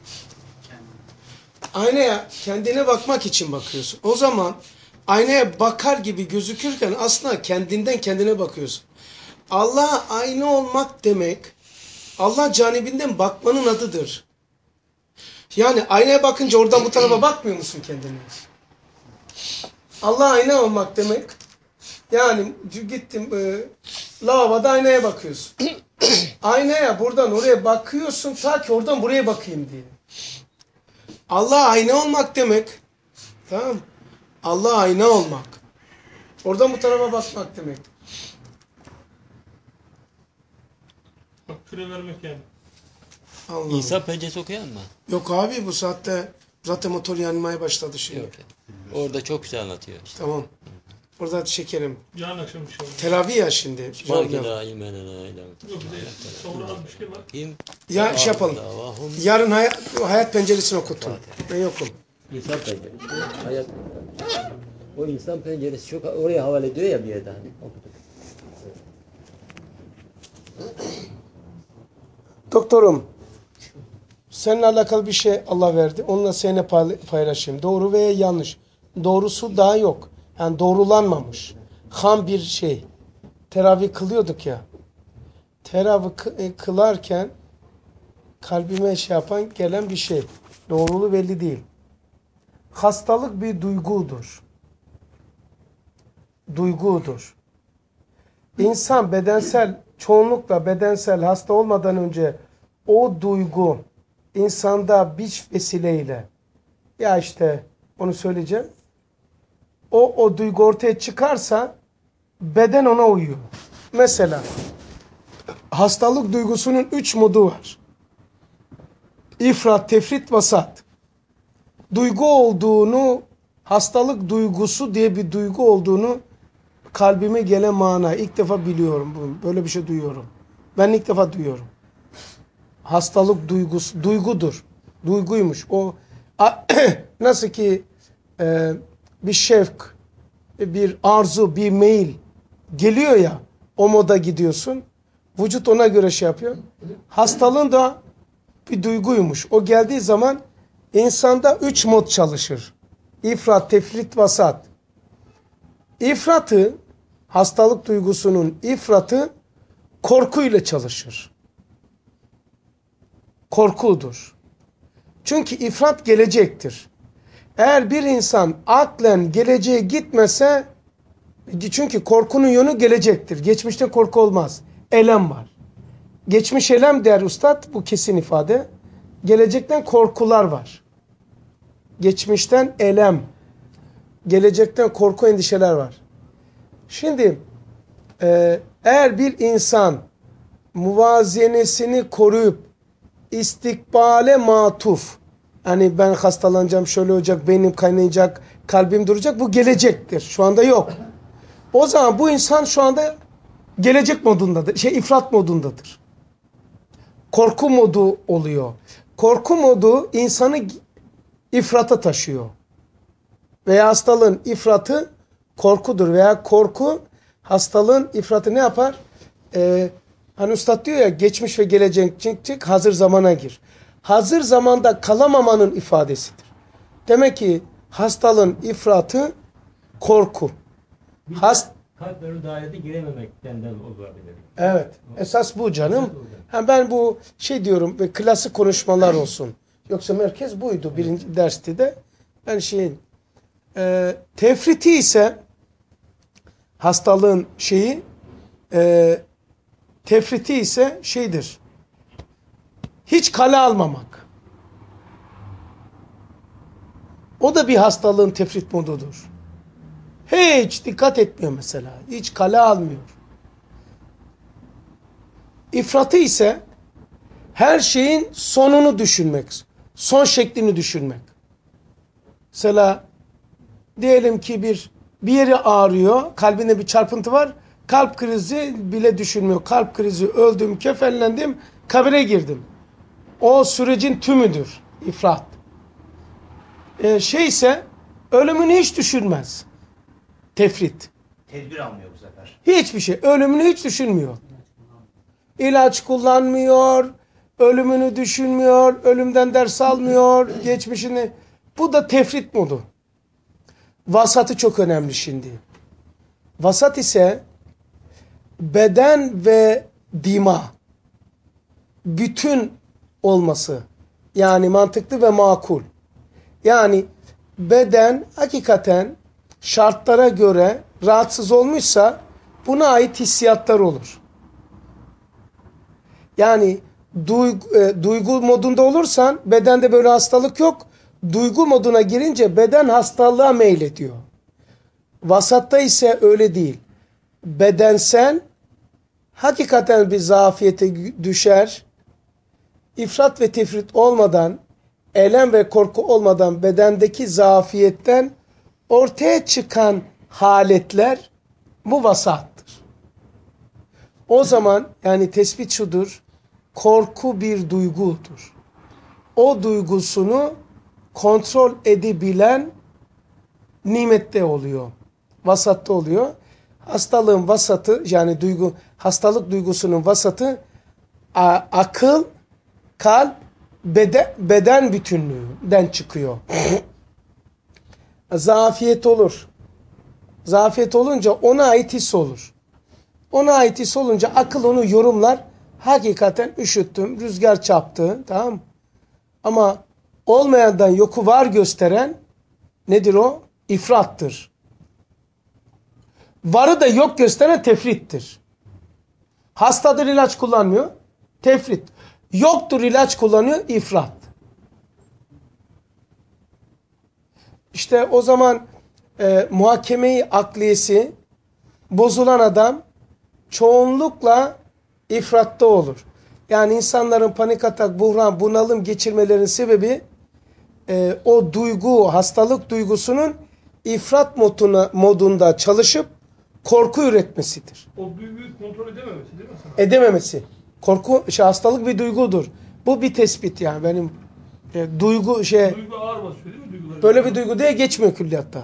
Aynaya kendine bakmak için bakıyorsun. O zaman aynaya bakar gibi gözükürken aslında kendinden kendine bakıyorsun. Allah'a ayna olmak demek Allah canibinden bakmanın adıdır. Yani aynaya bakınca oradan bu tarafa bakmıyor musun kendine? Allah'a ayna olmak demek yani gittim e, lavaboda aynaya bakıyorsun. Aynaya buradan oraya bakıyorsun ta ki oradan buraya bakayım diye. Allah'a ayna olmak demek. Tamam mı? Allah'a ayna olmak. Oradan bu tarafa bakmak demek.
Bak küre vermek yani.
Allah
İnsan penceresi okuyan mı?
Yok abi bu saatte zaten motor yanmaya başladı şimdi.
Yok. Orada çok güzel anlatıyor. İşte.
Tamam. Orada çekelim.
Yarın akşam bir şey olur.
Teravih ya şimdi. Zor
Belki
ya.
daha imenene öyle.
Yok bir de sonra az bir şey var.
Kim?
Ya şey yapalım.
Davahum.
Yarın hayat, hayat penceresini okutun. Ben yokum.
İnsan penceresi. Hayat. O insan penceresi çok oraya havale ediyor ya bir yerde hani. Okuduk.
Doktorum, seninle alakalı bir şey Allah verdi. Onunla seninle paylaşayım. Doğru veya yanlış. Doğrusu daha yok. Yani doğrulanmamış. Ham bir şey. Teravih kılıyorduk ya. Teravih kılarken kalbime şey yapan gelen bir şey. Doğruluğu belli değil. Hastalık bir duygudur. Duygudur. İnsan bedensel, çoğunlukla bedensel hasta olmadan önce o duygu insanda bir vesileyle ya işte onu söyleyeceğim. O, o duygu ortaya çıkarsa beden ona uyuyor. Mesela hastalık duygusunun üç modu var. İfrat, tefrit, vasat. Duygu olduğunu, hastalık duygusu diye bir duygu olduğunu kalbime gelen mana. İlk defa biliyorum bunu. Böyle bir şey duyuyorum. Ben ilk defa duyuyorum. Hastalık duygusu, duygudur. Duyguymuş. O nasıl ki e, bir şevk, bir arzu, bir meyil geliyor ya, o moda gidiyorsun. Vücut ona göre şey yapıyor. Hastalığın da bir duyguymuş. O geldiği zaman insanda üç mod çalışır. İfrat, tefrit, vasat. İfratı, hastalık duygusunun ifratı korkuyla çalışır. Korkudur. Çünkü ifrat gelecektir. Eğer bir insan aklen geleceğe gitmese, çünkü korkunun yönü gelecektir. Geçmişte korku olmaz. Elem var. Geçmiş elem der ustad, bu kesin ifade. Gelecekten korkular var. Geçmişten elem, gelecekten korku, endişeler var. Şimdi e, eğer bir insan muvazenesini koruyup istikbale matuf, hani ben hastalanacağım, şöyle olacak, beynim kaynayacak, kalbim duracak, bu gelecektir. Şu anda yok. O zaman bu insan şu anda gelecek modundadır, şey ifrat modundadır. Korku modu oluyor. Korku modu insanı ifrata taşıyor. Veya hastalığın ifratı korkudur. Veya korku hastalığın ifratı ne yapar? Ee, hani ustad diyor ya, geçmiş ve gelecek hazır zamana gir. Hazır zamanda kalamamanın ifadesidir. Demek ki hastalığın ifratı korku. Hast
Kalplerin dairede girememekten olabilir.
Evet. Esas bu canım. Ha, ben bu şey diyorum ve klasik konuşmalar olsun. Yoksa merkez buydu birinci derste de. Ben şeyin e, tefriti ise hastalığın şeyi e, tefriti ise şeydir. Hiç kale almamak. O da bir hastalığın tefrit modudur. Hiç dikkat etmiyor mesela. Hiç kale almıyor. İfratı ise her şeyin sonunu düşünmek. Son şeklini düşünmek. Mesela diyelim ki bir bir yeri ağrıyor. Kalbinde bir çarpıntı var. Kalp krizi bile düşünmüyor. Kalp krizi, öldüm, kefenlendim, kabire girdim. O sürecin tümüdür. İfrat. Ee, şey ise ölümünü hiç düşünmez. Tefrit.
Tedbir almıyor bu sefer.
Hiçbir şey. Ölümünü hiç düşünmüyor. İlaç kullanmıyor. Ölümünü düşünmüyor. Ölümden ders almıyor. Geçmişini. Bu da tefrit modu. Vasatı çok önemli şimdi. Vasat ise beden ve dima bütün olması. Yani mantıklı ve makul. Yani beden hakikaten şartlara göre rahatsız olmuşsa buna ait hissiyatlar olur. Yani duygu, e, duygu modunda olursan bedende böyle hastalık yok. Duygu moduna girince beden hastalığa meylediyor. Vasatta ise öyle değil. Bedensel hakikaten bir zafiyete düşer. İfrat ve tefrit olmadan, elem ve korku olmadan bedendeki zafiyetten ortaya çıkan haletler bu vasattır. O zaman yani tespit şudur, korku bir duygudur. O duygusunu kontrol edebilen nimette oluyor, vasatta oluyor. Hastalığın vasatı yani duygu, hastalık duygusunun vasatı a, akıl, kalp, beden, beden bütünlüğünden çıkıyor. Zafiyet olur. Zafiyet olunca ona ait his olur. Ona ait his olunca akıl onu yorumlar. Hakikaten üşüttüm, rüzgar çarptı. Tamam mı? Ama olmayandan yoku var gösteren nedir o? İfrattır. Varı da yok gösteren tefrittir. Hastadır ilaç kullanmıyor. Tefrit. Yoktur ilaç kullanıyor. İfrat. İşte o zaman e, muhakemeyi akliyesi bozulan adam çoğunlukla ifratta olur. Yani insanların panik atak, buhran, bunalım geçirmelerinin sebebi e, o duygu, hastalık duygusunun ifrat moduna, modunda çalışıp korku üretmesidir.
O duyguyu kontrol edememesi değil mi sana?
Edememesi. Korku, şey, hastalık bir duygudur. Bu bir tespit yani benim e, duygu şey
Duygu ağır basıyor değil mi duygular?
böyle bir duygu diye geçmiyor külliyatta.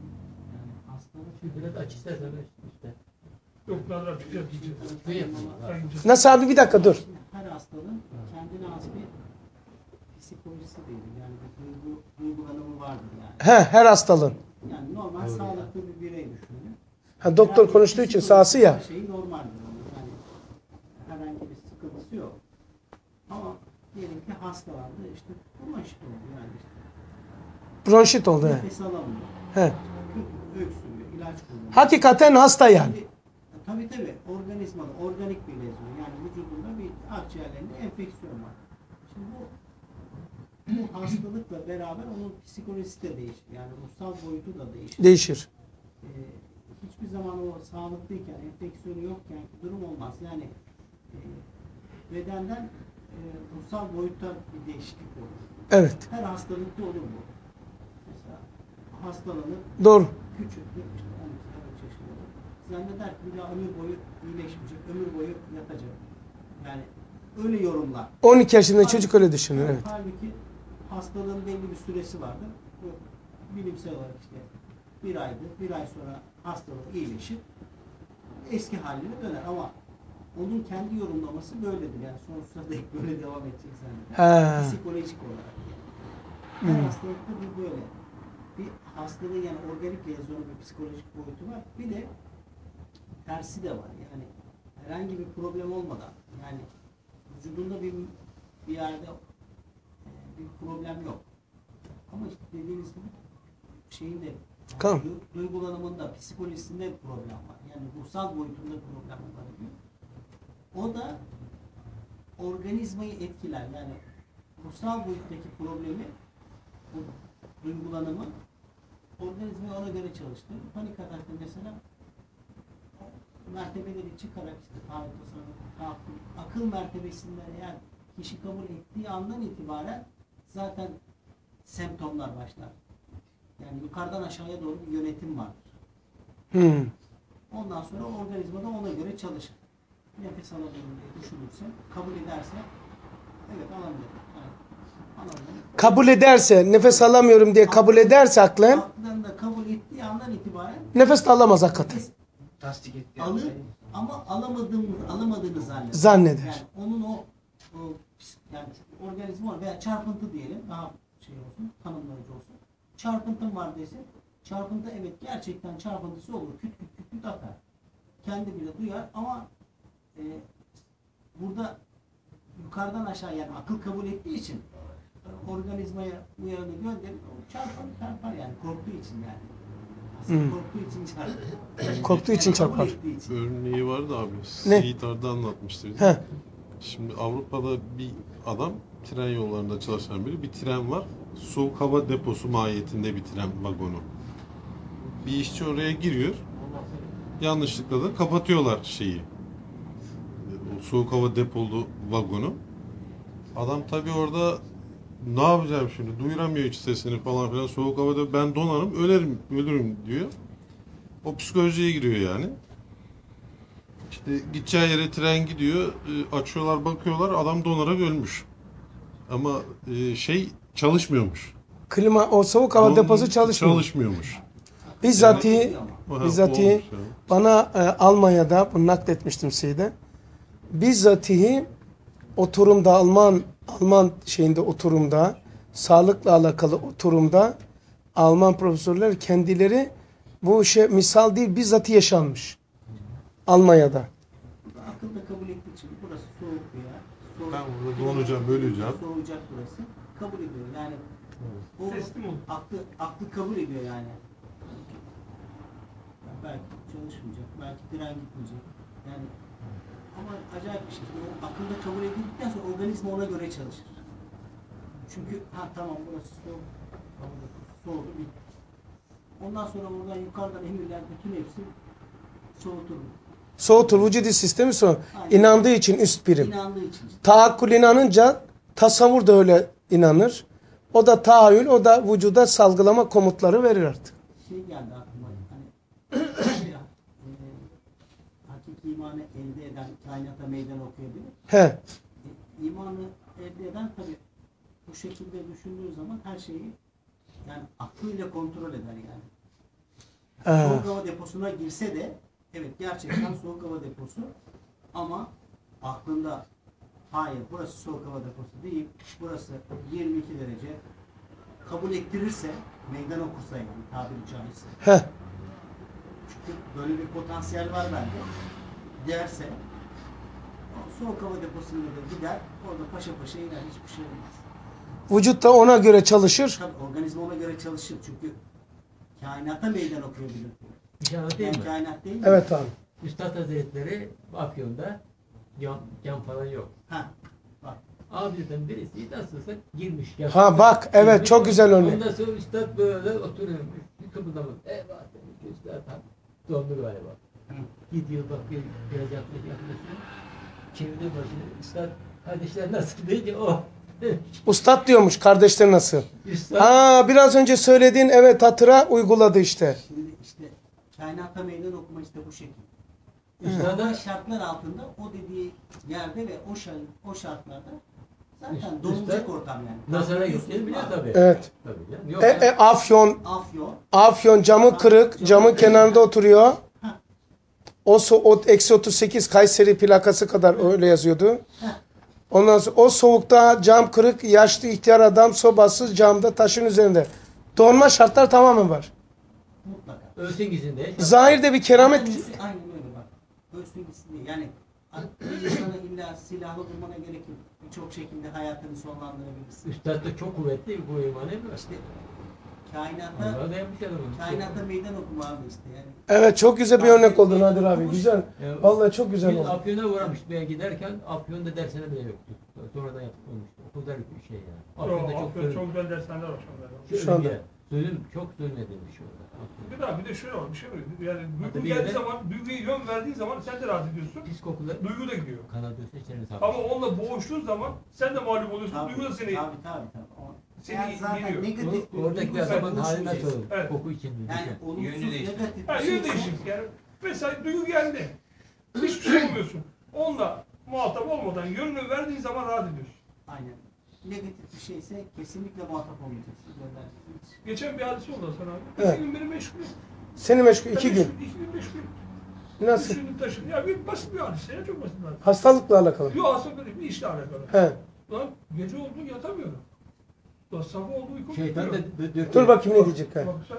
Biraz aç istersen işte.
Yok nazar çıkacak.
Ne yapalım?
Nasıl abi bir dakika dur.
Her hastalığın kendine has bir psikolojisi değil. Yani bir duygu, duygulanımı vardır yani.
He, her hastalığın.
Yani normal sağlıklı bir birey düşünün.
Ha, doktor
Herhangi
konuştuğu
bir
için
psikolojisi,
sahası ya.
her şey normaldir onun. Yani herhangi bir sıkıntısı yok. Ama diyelim ki hastalandı işte bronşit oldu yani işte.
Bronşit oldu he.
Nefes alamıyor.
He.
Kötü öksürüyor, ilaç kullanıyor.
Hakikaten hasta yani.
Tabii tabii organizmalı, organik bir lezyon. Yani vücudunda bir akciğerlerinde enfeksiyon var. Şimdi bu bu hastalıkla beraber onun psikolojisi de değişir. Yani ruhsal boyutu da değişir.
Değişir.
Ee, hiçbir zaman o sağlıklıyken, enfeksiyonu yokken durum olmaz. Yani e, bedenden e, ruhsal boyutta bir değişiklik olur.
Evet.
Her hastalıkta olur bu. Mesela hastalanır,
Doğru.
küçüktür, işte on iki on üç yaşında olur. Zanneder ki bir daha ömür boyu iyileşmeyecek, ömür boyu yatacak. Yani öyle yorumlar.
on iki yaşında çocuk öyle düşünür. Evet.
Halbuki hastalığın belli bir süresi vardır. Bu bilimsel olarak işte bir aydır, bir ay sonra hastalık iyileşir. Eski haline döner ama onun kendi yorumlaması böyledir. Yani sonsuza dek böyle devam edecek zanneder.
He.
Psikolojik olarak. Her
Hmm.
hastalıkta bu böyle. Bir hastalığın yani organik lezyonu bir psikolojik boyutu var. Bir de tersi de var. Yani herhangi bir problem olmadan yani vücudunda bir bir yerde e, bir problem yok. Ama işte dediğiniz gibi şeyin de
Tamam.
du- duygulanımında, psikolojisinde problem var. Yani ruhsal boyutunda problem olabiliyor. O da organizmayı etkiler. Yani ruhsal boyuttaki problemi, bu duygulanımı organizmayı ona göre çalıştırır. Panik atakta mesela mertebeleri çıkarak işte tahakküm, tahakküm, akıl mertebesinden eğer kişi kabul ettiği andan itibaren zaten semptomlar başlar. Yani yukarıdan aşağıya doğru bir yönetim vardır.
Hmm.
Ondan sonra organizma da ona göre çalışır. Nefes alamıyorum diye düşünürse, kabul ederse evet alamıyorum. Yani, alamıyorum.
Kabul ederse, nefes alamıyorum diye kabul ederse aklen,
Aklında kabul ettiği andan itibaren
nefes de alamaz hakikaten.
nefes
Tasdik etti.
alır ama alamadığını, alamadığını zanneder.
Zanneder.
Yani onun o, o yani organizma veya çarpıntı diyelim, daha şey olsun, tanımlayıcı olsun. Çarpıntım var desin. Çarpıntı evet gerçekten çarpıntısı olur. Küt küt küt küt atar. Kendi bile duyar ama e, burada yukarıdan aşağı yani akıl kabul ettiği için e, organizmaya uyarını gönderir. O çarpar, çarpar yani korktuğu için yani. Aslında
Hmm.
korktuğu için çarpar.
Korktuğu için
Yani kabul
çarpar.
ettiği için.
Örneği vardı abi.
Ne?
Seyit Arda anlatmıştır.
He.
Şimdi Avrupa'da bir adam tren yollarında çalışan biri. Bir tren var. Soğuk hava deposu mahiyetinde bir tren vagonu. Bir işçi oraya giriyor. Yanlışlıkla da kapatıyorlar şeyi. O soğuk hava depolu vagonu. Adam tabii orada ne yapacağım şimdi? Duyuramıyor hiç sesini falan filan. Soğuk havada ben donarım, ölerim, ölürüm diyor. O psikolojiye giriyor yani. İşte gideceği yere tren gidiyor, e, açıyorlar bakıyorlar adam donarak ölmüş. Ama e, şey çalışmıyormuş.
Klima, o soğuk hava
Don-
deposu çalışmıyor.
Çalışmıyormuş.
Bizzati,
Aha,
bizzati
olmuş yani.
bana e, Almanya'da, bunu nakletmiştim şeyde. Bizzatihi oturumda, Alman Alman şeyinde oturumda, sağlıkla alakalı oturumda Alman profesörler kendileri bu işe misal değil bizzati yaşanmış. Almanya'da.
Akılda kabul ettiği için burası soğuk bir yer. Soğuk,
Ben burada donacağım, öleceğim.
Soğuyacak burası. Kabul ediyor yani. O
Teslim ol.
aklı, aklı kabul ediyor yani. Ya belki çalışmayacak, belki tren gitmeyecek. Yani ama acayip bir şey. O akılda kabul edildikten sonra organizma ona göre çalışır. Çünkü ha tamam burası soğuk. Havada soğudu bitti. Ondan sonra oradan yukarıdan emirler bütün hepsi soğutur.
Soğutur vücudu sistemi sonra
Aynen.
inandığı için üst birim.
İnandığı için işte.
Tahakkül inanınca tasavvur da öyle inanır. O da tahayyül, o da vücuda salgılama komutları verir artık.
Şey geldi aklıma hani şey, e, hakiki imanı elde eden kainata meydan okuyabilir.
He.
E, imanı elde eden tabi bu şekilde düşündüğü zaman her şeyi yani aklıyla kontrol eder yani.
Ee,
Soğuk hava deposuna girse de evet gerçekten soğuk hava deposu ama aklında hayır burası soğuk hava deposu değil burası yirmi iki derece kabul ettirirse meydan okursa yani tabiri caizse
Heh.
çünkü böyle bir potansiyel var bende derse o soğuk hava deposuna da gider orada paşa paşa iner hiçbir şey olmaz.
Vücut da ona göre çalışır.
Tabii organizma ona göre çalışır çünkü kainata meydan okuyabilir.
Bir şey anlatayım
Yani
mı?
kainat değil mi?
Evet abi.
Üstad Hazretleri Afyon'da cam, cam falan yok.
Ha. Bak.
Abilerden birisi nasılsa girmiş. Yapmış.
Ha bak, evet,
Girmiş.
çok güzel örnek.
Ondan sonra üstad böyle oturuyormuş. Bir kıpırdamadı. Eyvah demiş üstad. ha, Dondu galiba. Gidiyor bakıyor. Biraz yaklaşık yaklaşıyor. Çevirdi başını. Üstad kardeşler nasıl deyince o.
Ustad diyormuş kardeşler nasıl?
Üstad
Aa, biraz önce söylediğin evet hatıra uyguladı işte.
Şimdi işte kainata meydan okuma işte bu şekilde.
Üstad'a-
Normal şartlar altında o dediği yerde ve o şart, o şartlarda zaten
Üst-
donulacak
üstad
ortam yani.
nazara gittiğini biliyor tabii.
Evet.
Tabii canım. Yok
E,
ya.
e, Afyon,
Afyon.
Afyon camı kırık, camın kenarında oturuyor. O, so o eksi otuz sekiz Kayseri plakası kadar öyle yazıyordu. Ondan sonra o soğukta cam kırık, yaşlı ihtiyar adam sobasız camda taşın üzerinde. Donma şartlar tamamen var.
Mutlaka.
Ölsün gitsin diye.
Zahirde bir keramet.
Aynen öyle bak. Ölsün gitsin diye. Yani bir insana illa silahlı durmana gerek yok. Birçok şekilde hayatını sonlandırabilirsin.
Üstad da çok kuvvetli bu imanı mı?
İşte kainatta,
Allah da yapmış adamı.
kainatta meydan okuma abi işte yani.
Evet, çok güzel bir örnek oldu Nadir abi. Güzel.
Ya,
Vallahi çok güzel
Biz
oldu.
Afyon'a uğramış veya giderken Afyon'da dersine bile yoktu. Sonradan yaptık olmuştu. Okulda bir şey yani. Afyon'da
Yok,
çok
Afyon
zulüm.
çok güzel dershaneler var şu anda.
Şu
Şu anda.
anda. Zulüm, çok zulmedilmiş orada.
Bir daha bir de şöyle var, bir şey var. Yani
Hatta
duygu
bir
geldiği
yere-
zaman, duyguya yön verdiği zaman sen de rahat ediyorsun.
Pis kokular
Duygu da gidiyor.
kanadıyorsa içerini
Ama
sarmış.
onunla boğuştuğun zaman sen de mağlup oluyorsun.
Tabii,
Duygu da seni
tabii tabii. tabii. O-
Seni
yani zaten
geliyor.
negatif bir
Oradaki
duygu
adamın
sen
hali nasıl
buluşmayacaksın.
olur?
Evet.
Koku için mi?
Yani olumsuz
Yönü değiştir.
negatif
Ha,
bir
yön
şeyse
değişik yani. Mesela duygu geldi. Hiçbir şey olmuyorsun. Onunla muhatap olmadan yönünü verdiğin zaman rahat ediyorsun.
aynen. Negatif bir şeyse kesinlikle muhatap olmayacaksın. Göndereceksin. Hiç.
Geçen bir hadise oldu Hasan abi.
Evet.
İki gün beni meşgul etti.
Seni meşgul
Ben
iki
meşgul-
gün.
İki gün meşgul etti.
Nasıl?
Düşündüm taşındım. Ya bir basit bir hadise ya, çok basit bir hadise.
Hastalıkla alakalı.
Yok aslında değil, bir işle alakalı.
He.
Lan gece oldu yatamıyorum. Lan sabah oldu uykum
Şeytan da
tutmuyor.
dö- döküyor.
Dur bakayım ne diyecek. He.
Bak sen,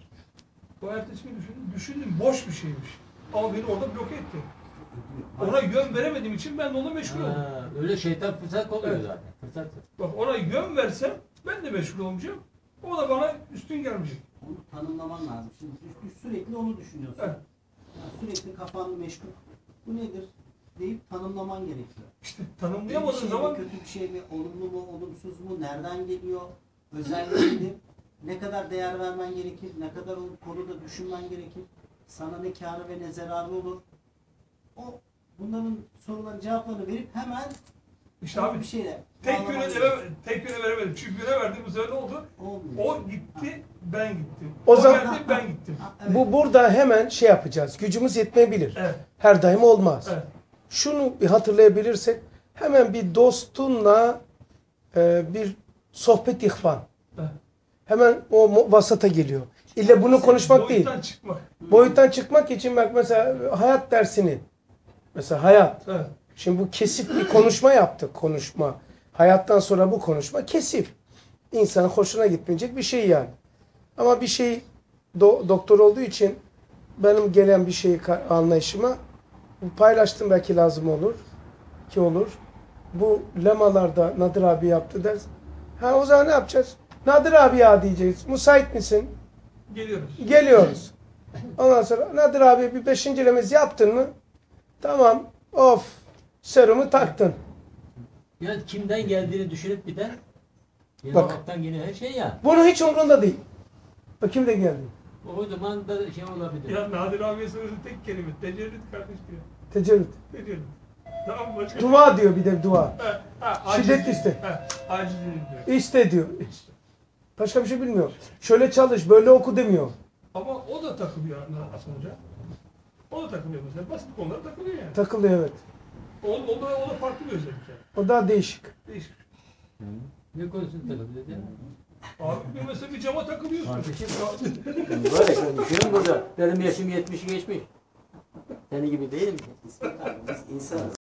bu ertesi gün düşündüm, düşündüm boş bir şeymiş. Ama beni orada bloke etti. Ona yön veremediğim için ben de onunla meşgul oldum.
Ha, öyle şeytan fırsat oluyor
Evet.
zaten. Fırsat.
Bak ona yön versem ben de meşgul olmayacağım. O da bana üstün gelmeyecek.
Onu tanımlaman lazım. Şimdi sü- sürekli onu düşünüyorsun.
Evet.
Yani sürekli kafan meşgul. Bu nedir deyip tanımlaman gerekiyor.
İşte
İyi bir
tanımlayamadığın
şey
zaman
mi, kötü bir şey mi, olumlu mu, olumsuz mu, nereden geliyor, özelliğini, ne kadar değer vermen gerekir, ne kadar o konuda düşünmen gerekir, sana ne kârı ve ne zararı olur. O bunların soruların cevaplarını verip hemen
işte
o
abi
bir şeyle
tek
bağlaman
yöne,
gerekiyor.
vereme- tek yöne veremedim. Çünkü yöne verdim bu sefer ne oldu?
Olmuyor.
O gitti, ben gittim.
O
O,
zaman-
geldi, ben gittim.
Ha, evet.
Bu burada hemen şey yapacağız. Gücümüz yetmeyebilir.
Evet,
Her daim olmaz.
evet.
Şunu bir hatırlayabilirsek hemen bir dostunla e, bir sohbet ihvan.
Evet.
Hemen o mu- vasata geliyor. İlle bunu konuşmak değil.
Boyuttan çıkmak.
Boyuttan çıkmak için bak mesela hayat dersini. Mesela hayat.
Evet.
Şimdi bu kesif bir konuşma yaptık. Konuşma. Hayattan sonra bu konuşma kesif. İnsanın hoşuna gitmeyecek bir şey yani. Ama bir şey do- doktor olduğu için benim gelen bir şey ka- anlayışıma paylaştım, belki lazım olur ki olur. Bu lemalarda Nadir abi yaptı ders. Ha, o zaman ne yapacağız? Nadir abi ya diyeceğiz. Müsait misin?
Geliyoruz.
Geliyoruz. Ondan sonra Nadir abi bir beşinci lemez yaptın mı? Tamam. Of. Serumu taktın.
Ya kimden geldiğini düşünüp bir de yine
Bak.
Bak. Yine her şey ya.
Bunu hiç umrunda değil. Bakayım da geldi.
O zaman da şey olabilir.
Ya Nadir abiye söylediği tek kelime. Tecerrüt kardeş diyor.
Tecrüt.
Tecerrüt. Tamam mı? Başka.
Dua diyor bir de dua.
Ha, ha,
Şiddet
aciz-
iste.
Ha, aciz diyor.
İste diyor. Başka bir şey bilmiyor. Şöyle çalış, böyle oku demiyor.
Ama o da takılıyor Hasan Hoca. O da takılıyor mesela. Basit konulara takılıyor yani.
Takılıyor, evet.
O, o, da, o da farklı bir özellik yani.
O daha değişik.
Değişik.
Ne konusunda takılıyor ya?
Abi bir mesela bir cama takılıyorsun.
Kardeşim, Böyle konuşuyorum burada. Benim yaşım yetmişi geçmiş. Senin gibi değilim ki.
Biz insanız.